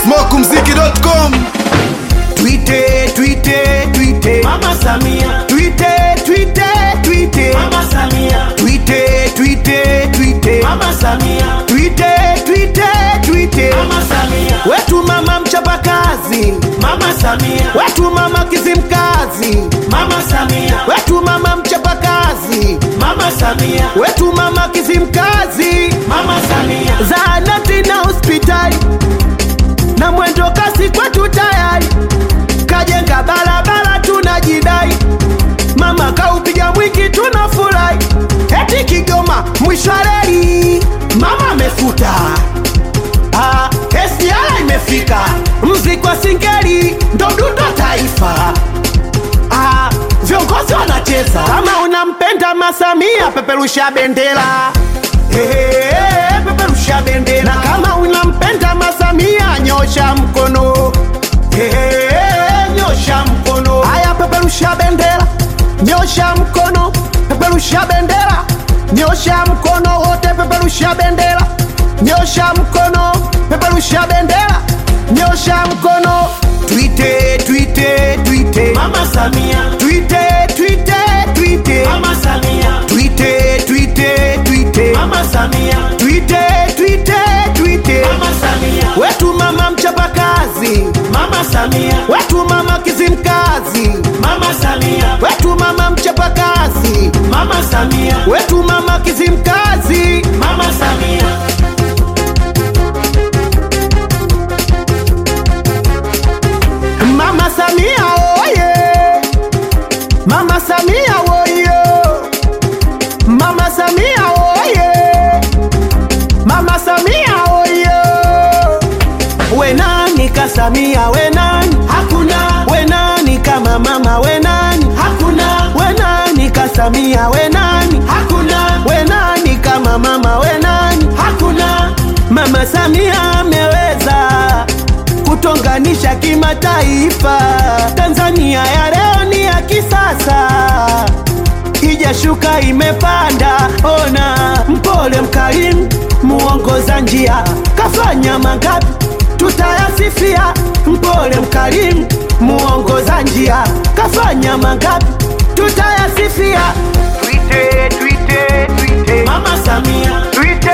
smokumziki.com. Tweete Mama Samia, tweete Mama Samia, tweete Mama Samia, tweete Mama Samia, wetu mama mchapakazi, Mama Samia, wetu mama kizimkazi, Mama Samia, wetu mama mchapakazi, Mama Samia, wetu mama kizimkazi, Mama Samia, zahanati na hospitali na mwendo kasi kwetu tayari, kajenga barabara tunajidai, mama kaupiga mwingi tunafurahi, eti Kigoma mwisho reli mama amefuta, SGR imefika, mziki wa singeli ndo dundo taifa, viongozi wanacheza. Kama unampenda Masamia peperusha bendera, peperusha bendera. Kama unampenda Masamia nyosha mkono, nyosha mkono. Haya peperusha bendera, nyosha mkono, peperusha bendera, nyosha mkono wote, peperusha bendera, nyosha mkono, peperusha bendera, nyosha mkono. Tweete Mama Samia, tweete Mama Samia, tweete Mama Samia, tweete Mama Samia, wetu mama mchapakazi, Mama Samia, wetu mama kizimkazi, Mama Samia, wetu mama mchapakazi, Mama Samia, wetu mama kizimkazi. Mama Samia, Mama Samia oye, Mama Samia oye, Mama Samia oye, Mama Samia oye. We nani ka Samia, we nani? hakuna, We nani kama mama, we nani? hakuna, We nani ka Samia, we nani? hakuna, We nani kama mama, we nani? hakuna, Mama Samia ameweza kutonganisha kimataifa. Tanzania ya leo ni ya kisasa, ijashuka imepanda. Ona mpole mkarimu, muongoza njia, kafanya mangapi tutayasifia. Mpole mkarimu, muongoza njia, kafanya mangapi tutayasifia. Tweete Mama Samia, tweete